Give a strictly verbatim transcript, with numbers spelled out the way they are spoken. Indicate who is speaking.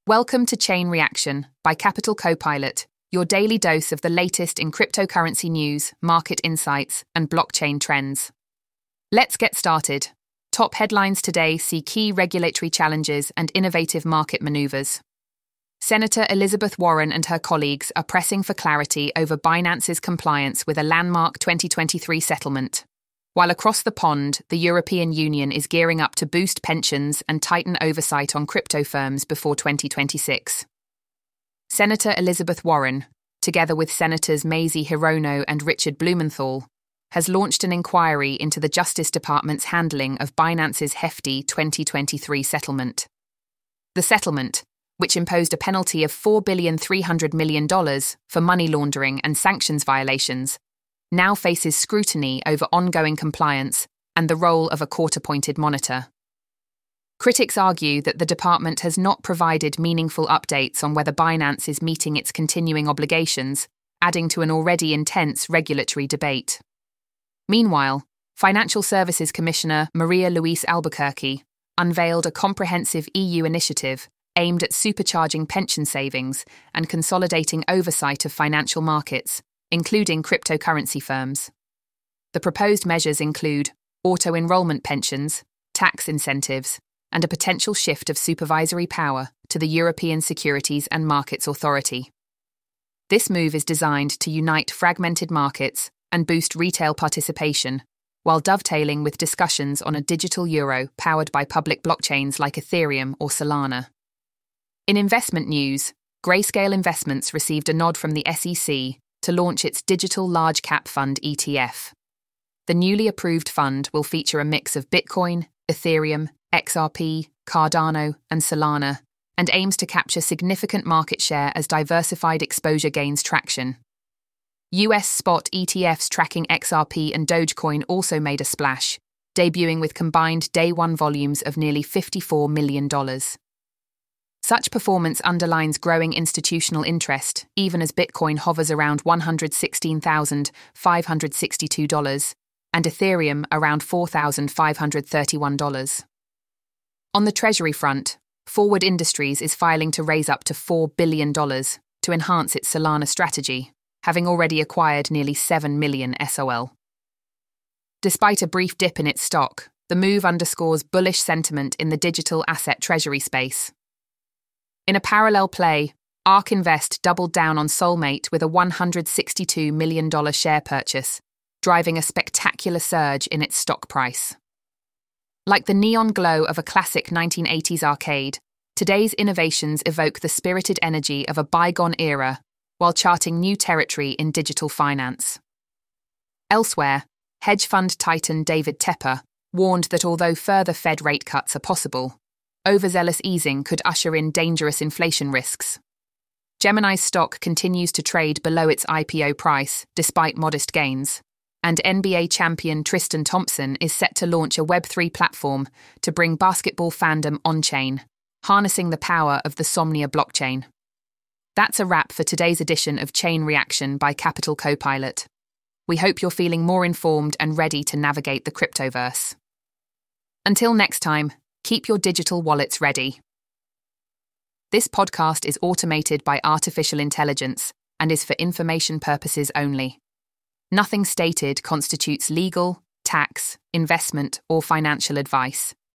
Speaker 1: Welcome to Chain Reaction by Capital Copilot, your daily dose of the latest in cryptocurrency news, market insights, and blockchain trends. Let's get started. Top headlines today see key regulatory challenges and innovative market maneuvers. Senator Elizabeth Warren and her colleagues are pressing for clarity over Binance's compliance with a landmark twenty twenty-three settlement. While across the pond, the European Union is gearing up to boost pensions and tighten oversight on crypto firms before twenty twenty-six. Senator Elizabeth Warren, together with Senators Mazie Hirono and Richard Blumenthal, has launched an inquiry into the Justice Department's handling of Binance's hefty twenty twenty-three settlement. The settlement, which imposed a penalty of four billion three hundred million dollars for money laundering and sanctions violations, now faces scrutiny over ongoing compliance and the role of a court-appointed monitor. Critics argue that the department has not provided meaningful updates on whether Binance is meeting its continuing obligations, adding to an already intense regulatory debate. Meanwhile, Financial Services Commissioner Maria Luisa Albuquerque unveiled a comprehensive E U initiative aimed at supercharging pension savings and consolidating oversight of financial markets, including cryptocurrency firms. The proposed measures include auto-enrollment pensions, tax incentives, and a potential shift of supervisory power to the European Securities and Markets Authority. This move is designed to unite fragmented markets and boost retail participation, while dovetailing with discussions on a digital euro powered by public blockchains like Ethereum or Solana. In investment news, Grayscale Investments received a nod from the S E C to launch its Digital Large Cap Fund E T F. The newly approved fund will feature a mix of Bitcoin, Ethereum, X R P, Cardano, and Solana, and aims to capture significant market share as diversified exposure gains traction. U S spot E T Fs tracking X R P and Dogecoin also made a splash, debuting with combined day-one volumes of nearly fifty-four million dollars. Such performance underlines growing institutional interest, even as Bitcoin hovers around one hundred sixteen thousand five hundred sixty-two dollars and Ethereum around four thousand five hundred thirty-one dollars. On the Treasury front, Forward Industries is filing to raise up to four billion dollars to enhance its Solana strategy, having already acquired nearly seven million S O L. Despite a brief dip in its stock, the move underscores bullish sentiment in the digital asset treasury space. In a parallel play, ARK Invest doubled down on Soulmate with a one hundred sixty-two million dollars share purchase, driving a spectacular surge in its stock price. Like the neon glow of a classic nineteen eighties arcade, today's innovations evoke the spirited energy of a bygone era while charting new territory in digital finance. Elsewhere, hedge fund titan David Tepper warned that although further Fed rate cuts are possible, overzealous easing could usher in dangerous inflation risks. Gemini's stock continues to trade below its I P O price, despite modest gains, and N B A champion Tristan Thompson is set to launch a Web three platform to bring basketball fandom on-chain, harnessing the power of the Somnia blockchain. That's a wrap for today's edition of Chain Reaction by Capital Copilot. We hope you're feeling more informed and ready to navigate the cryptoverse. Until next time, keep your digital wallets ready. This podcast is automated by artificial intelligence and is for information purposes only. Nothing stated constitutes legal, tax, investment, or financial advice.